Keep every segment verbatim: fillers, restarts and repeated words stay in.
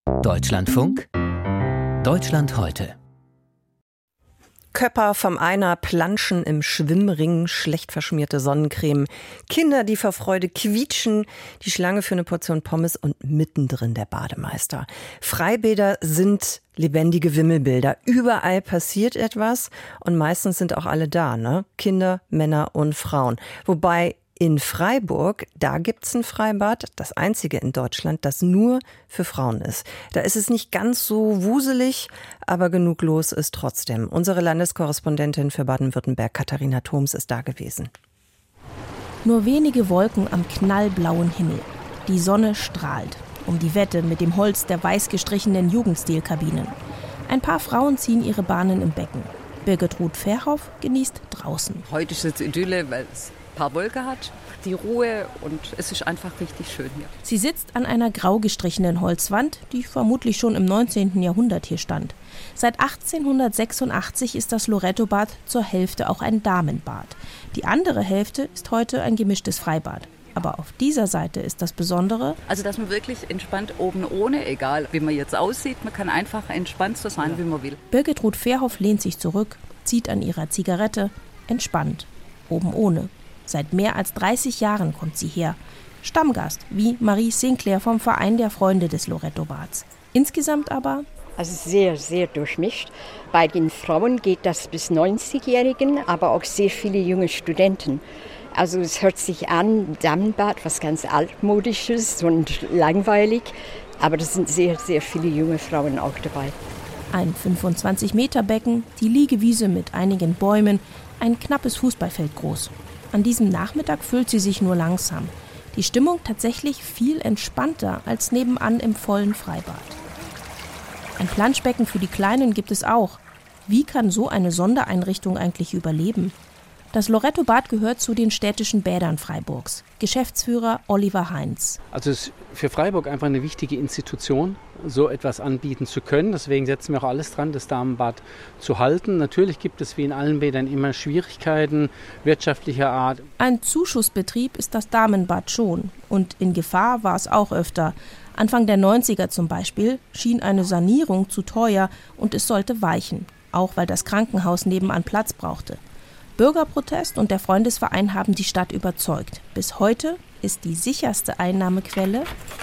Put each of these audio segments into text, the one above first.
Deutschlandfunk, Deutschland heute. Köpper vom Einer planschen im Schwimmring, schlecht verschmierte Sonnencreme, Kinder, die vor Freude quietschen, die Schlange für eine Portion Pommes und mittendrin der Bademeister. Freibäder sind lebendige Wimmelbilder. Überall passiert etwas und meistens sind auch alle da, ne? Kinder, Männer und Frauen. Wobei in Freiburg, da gibt's ein Freibad, das einzige in Deutschland, das nur für Frauen ist. Da ist es nicht ganz so wuselig, aber genug los ist trotzdem. Unsere Landeskorrespondentin für Baden-Württemberg, Katharina Thoms, ist da gewesen. Nur wenige Wolken am knallblauen Himmel. Die Sonne strahlt um die Wette mit dem Holz der weiß gestrichenen Jugendstilkabinen. Ein paar Frauen ziehen ihre Bahnen im Becken. Birgit Ruth-Verhoff genießt draußen. Heute ist es Idylle, weil es ein paar Wolken hat, die Ruhe und es ist einfach richtig schön hier. Sie sitzt an einer grau gestrichenen Holzwand, die vermutlich schon im neunzehnten Jahrhundert hier stand. Seit achtzehnhundertsechsundachtzig ist das Lorettobad zur Hälfte auch ein Damenbad. Die andere Hälfte ist heute ein gemischtes Freibad. Aber auf dieser Seite ist das Besondere, also dass man wirklich entspannt oben ohne, egal wie man jetzt aussieht, man kann einfach entspannt so sein, ja, wie man will. Birgit Ruth-Verhoff lehnt sich zurück, zieht an ihrer Zigarette, entspannt, oben ohne. Seit mehr als dreißig Jahren kommt sie her. Stammgast, wie Marie Sinclair vom Verein der Freunde des Lorettobads. Insgesamt aber... Also sehr, sehr durchmischt. Bei den Frauen geht das bis neunzigjährigen, aber auch sehr viele junge Studenten. Also es hört sich an, Damenbad, was ganz altmodisches und langweilig. Aber das sind sehr, sehr viele junge Frauen auch dabei. Ein fünfundzwanzig Meter Becken, die Liegewiese mit einigen Bäumen, ein knappes Fußballfeld groß. An diesem Nachmittag füllt sie sich nur langsam. Die Stimmung tatsächlich viel entspannter als nebenan im vollen Freibad. Ein Planschbecken für die Kleinen gibt es auch. Wie kann so eine Sondereinrichtung eigentlich überleben? Das Lorettobad gehört zu den städtischen Bädern Freiburgs. Geschäftsführer Oliver Heinz. Also es ist für Freiburg einfach eine wichtige Institution, so etwas anbieten zu können. Deswegen setzen wir auch alles dran, das Damenbad zu halten. Natürlich gibt es wie in allen Bädern immer Schwierigkeiten wirtschaftlicher Art. Ein Zuschussbetrieb ist das Damenbad schon. Und in Gefahr war es auch öfter. Anfang der neunziger zum Beispiel schien eine Sanierung zu teuer und es sollte weichen. Auch weil das Krankenhaus nebenan Platz brauchte. Bürgerprotest und der Freundesverein haben die Stadt überzeugt. Bis heute ist die sicherste Einnahmequelle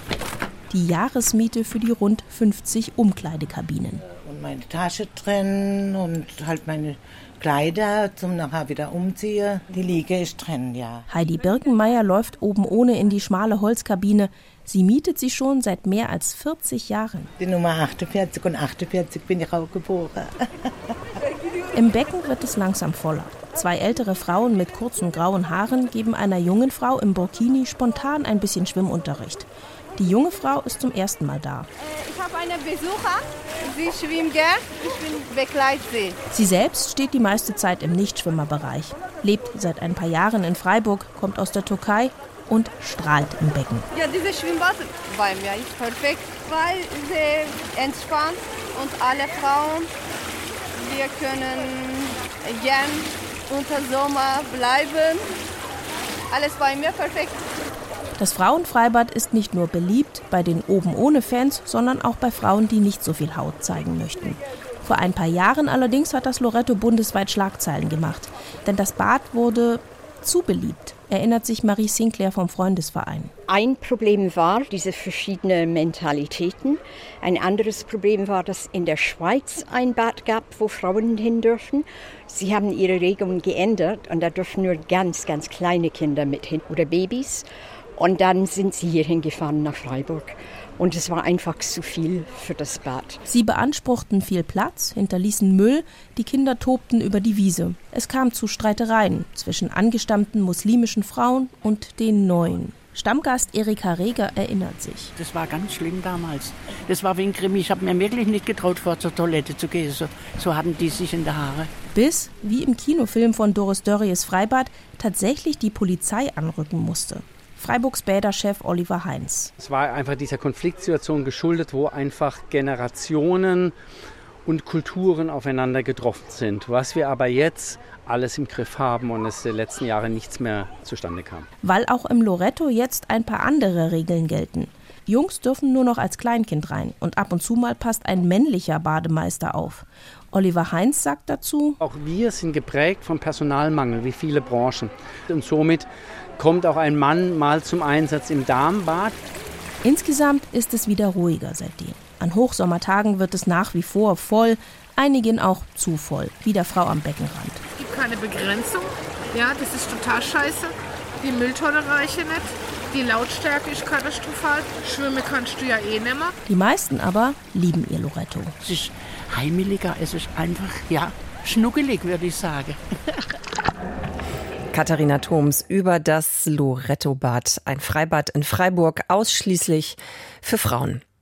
die Jahresmiete für die rund fünfzig Umkleidekabinen. Und meine Tasche drin und halt meine Kleider zum nachher wieder umziehen. Die Liege ist drin, ja. Heidi Birkenmeier läuft oben ohne in die schmale Holzkabine. Sie mietet sie schon seit mehr als vierzig Jahren. Die Nummer achtundvierzig und achtundvierzig bin ich auch geboren. Im Becken wird es langsam voller. Zwei ältere Frauen mit kurzen grauen Haaren geben einer jungen Frau im Burkini spontan ein bisschen Schwimmunterricht. Die junge Frau ist zum ersten Mal da. Ich habe einen Besucher, sie schwimmt gern, ich begleite sie. Sie selbst steht die meiste Zeit im Nichtschwimmerbereich, lebt seit ein paar Jahren in Freiburg, kommt aus der Türkei und strahlt im Becken. Ja, dieses Schwimmbad bei mir ist perfekt, weil sie entspannt und alle Frauen, wir können gern unter Sommer bleiben. Alles bei mir perfekt. Das Frauenfreibad ist nicht nur beliebt bei den Oben-ohne-Fans, sondern auch bei Frauen, die nicht so viel Haut zeigen möchten. Vor ein paar Jahren allerdings hat das Loretto bundesweit Schlagzeilen gemacht. Denn das Bad wurde zu beliebt, erinnert sich Marie Sinclair vom Freundesverein. Ein Problem war diese verschiedenen Mentalitäten. Ein anderes Problem war, dass in der Schweiz ein Bad gab, wo Frauen hin dürfen. Sie haben ihre Regeln geändert und da dürfen nur ganz, ganz kleine Kinder mit hin oder Babys. Und dann sind sie hierhin gefahren nach Freiburg. Und es war einfach zu viel für das Bad. Sie beanspruchten viel Platz, hinterließen Müll, die Kinder tobten über die Wiese. Es kam zu Streitereien zwischen angestammten muslimischen Frauen und den Neuen. Stammgast Erika Reger erinnert sich. Das war ganz schlimm damals. Das war wie ein Krimi. Ich habe mir wirklich nicht getraut, vor zur Toilette zu gehen. So, so hatten die sich in der Haare. Bis, wie im Kinofilm von Doris Dörries Freibad, tatsächlich die Polizei anrücken musste. Freiburgs Bäderchef Oliver Heinz. Es war einfach dieser Konfliktsituation geschuldet, wo einfach Generationen und Kulturen aufeinander getroffen sind. Was wir aber jetzt alles im Griff haben und es in den letzten Jahren nichts mehr zustande kam. Weil auch im Loretto jetzt ein paar andere Regeln gelten. Jungs dürfen nur noch als Kleinkind rein und ab und zu mal passt ein männlicher Bademeister auf. Oliver Heinz sagt dazu: Auch wir sind geprägt vom Personalmangel, wie viele Branchen. Und somit kommt auch ein Mann mal zum Einsatz im Damenbad. Insgesamt ist es wieder ruhiger seitdem. An Hochsommertagen wird es nach wie vor voll, einigen auch zu voll, wie der Frau am Beckenrand. Es gibt keine Begrenzung, ja, das ist total scheiße. Die Mülltonne reiche nicht, die Lautstärke ist katastrophal, schwimmen kannst du ja eh nicht mehr. Die meisten aber lieben ihr Loretto. Es ist heimeliger, es ist einfach, ja, schnuckelig, würde ich sagen. Katharina Thoms über das Loretto-Bad, ein Freibad in Freiburg, ausschließlich für Frauen.